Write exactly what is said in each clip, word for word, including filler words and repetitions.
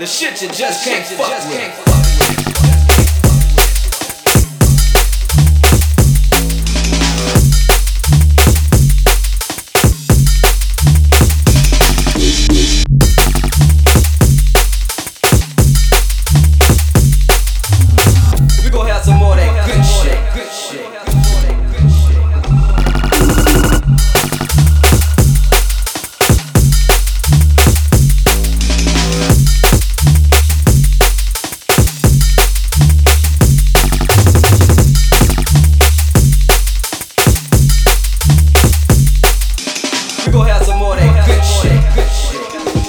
shit you just can't fuck with. We gon' have some more of that good shit, good shit. We gon' have some more of that good shit, good shit.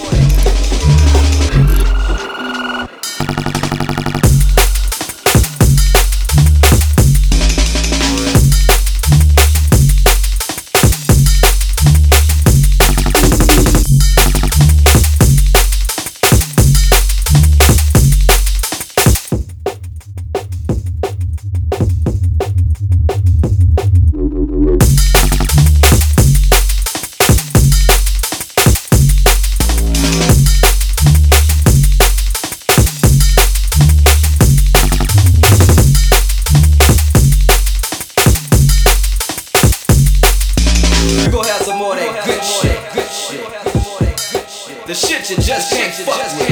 We gon' have some more of that good shit, good shit. The shit you just can't fuck with.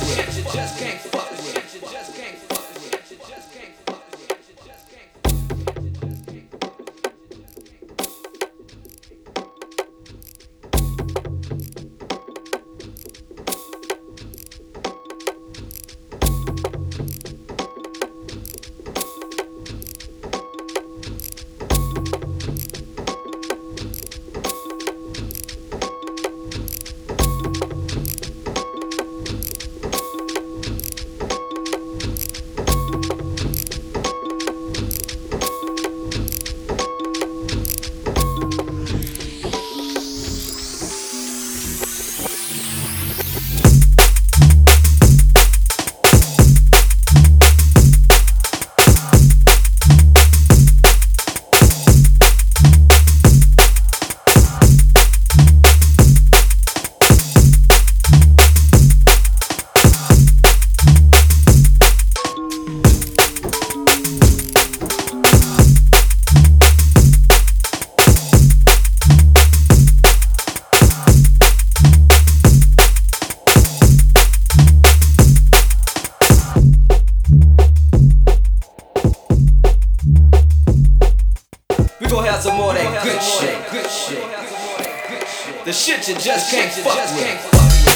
We gon' have some more of that good shit, good shit. The shit you just can't fuck with.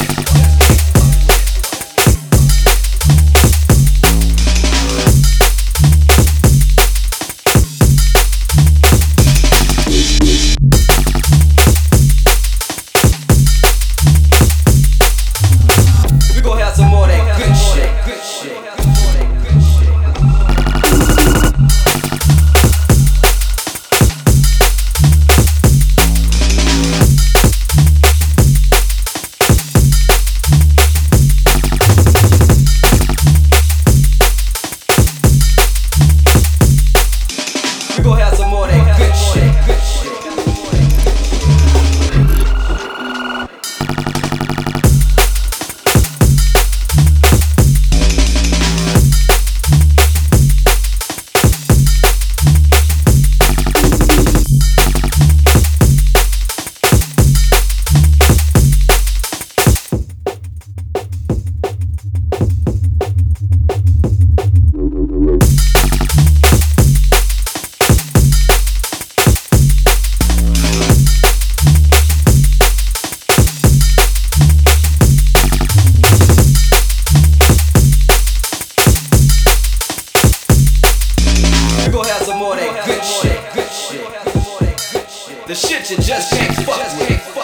We gon' have some more of that good shit, good shit. We gon' have some more of that good shit, good shit. We gon' have some more of that good shit, good shit. The shit you just can't fuck with.